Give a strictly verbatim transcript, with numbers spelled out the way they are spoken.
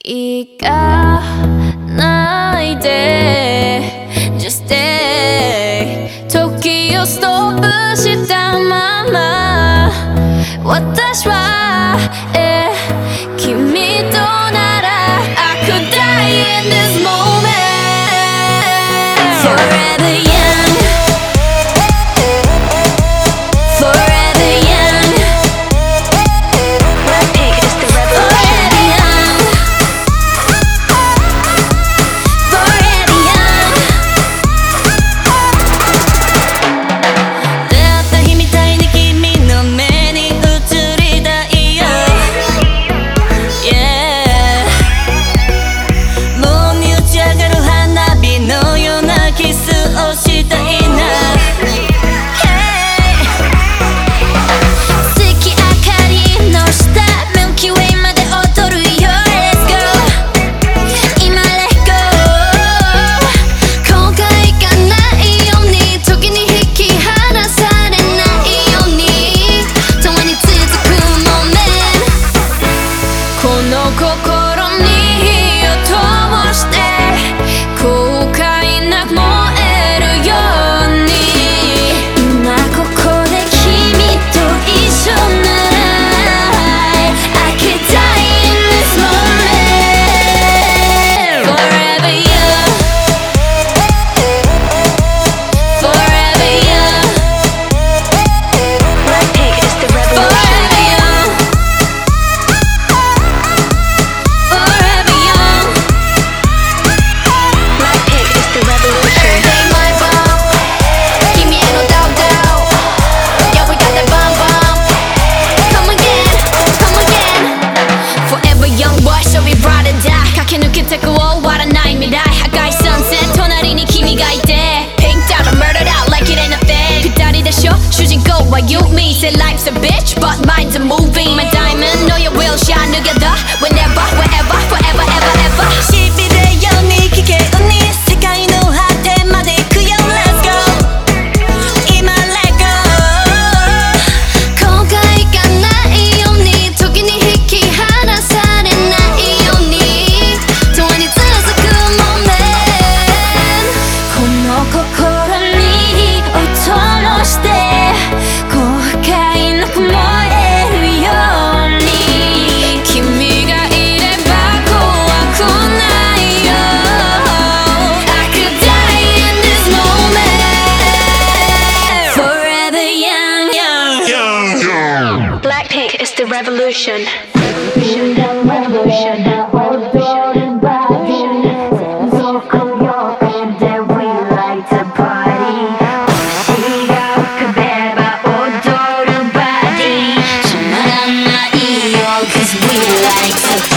行かないで Just stay 時をストップしたまま私は、えー、君となら I could die in this moment Forever young Forever young Blackpink is the revolution Forever young Forever young 出会った日みたいに君の目に映りたいよ Yeah もうに打ち上がる花火のようなキスをしたいな月明かりの下 Milky Way まで踊るよ Let's go 今 Let go 後悔がないように時に引き離されないように共に続く Moment この心に火を灯して後悔なく燃えるように今ここで君と一緒なら I could die in this moment Forever young Forever young Blackpink is the revolution Forever young Forever young Blackpink is the revolution Take my bomb 君へのダウダウ Yeah we got that bomb bomb Come again Come again Forever young boy so we ride or die 駆け抜けてく終わらない未来赤い sunset 隣に君がいて Pinked out or murdered out like it ain't a thing 二人でしょ主人公は you me Say life's a bitch but mine's a movie My diamond know you will shine together Whenever wherever forever ever ever しびれように危険に世界の果てまで行くよ Let's go 今 Let go 後悔がないように時に引き離されないように共に続く Moment この心に火を灯して後悔なく燃えるように君がいれば怖くないよ I could die in this moment Forever young, young Blackpink is the revolution Revolution Revolution Revolution Look on your bed that we like to party 星が浮かべば踊るバディ止まらないよ Cause we like to